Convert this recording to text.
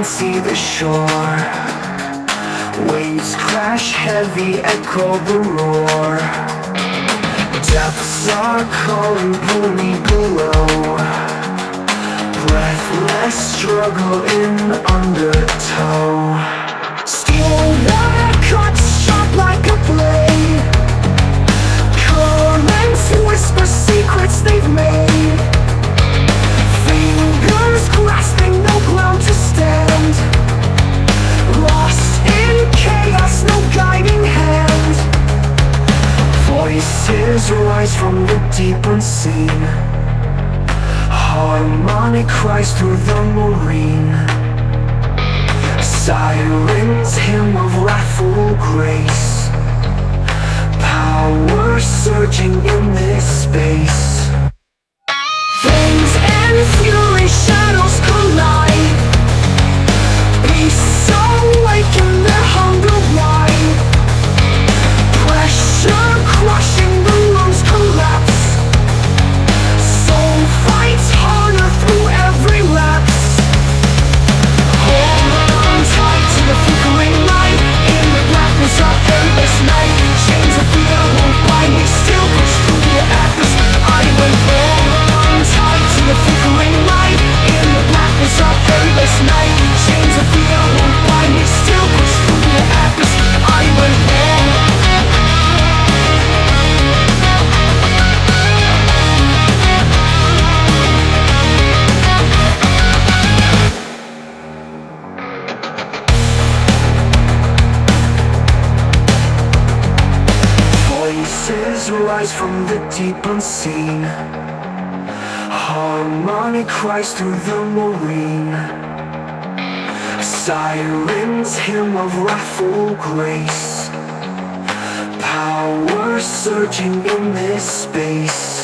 can see the shore. Waves crash heavy, echo the roar. Depths are calling, pull me below. Breathless struggle in undertow. Still water cuts sharp like a blade. Currents whisper secrets they've made. Fingers grasping, no ground to stand. Lost in chaos, no guiding hand. Voices rise from the deep unseen. Harmonic cries through the marine. Sirens hymn of wrathful grace. Power surging in this space. Flames and fury, shadows collide. Beasts awaken, their hunger wide. Pressure crushing, the lungs collapse. Soul fights harder through every lapse. Hold on tight to the flickering light. In the blackness of endless night, chains of fear won't bind me, still push through the atmosphere. I will hold on tight to the flickering light. In the blackness of endless night, chains of fear won't bind me, still push through the atmosphere. I will hold. Voices rise from the deep unseen. Harmonic cries through the marine. Sirens hymn of wrathful grace. Power surging in this space.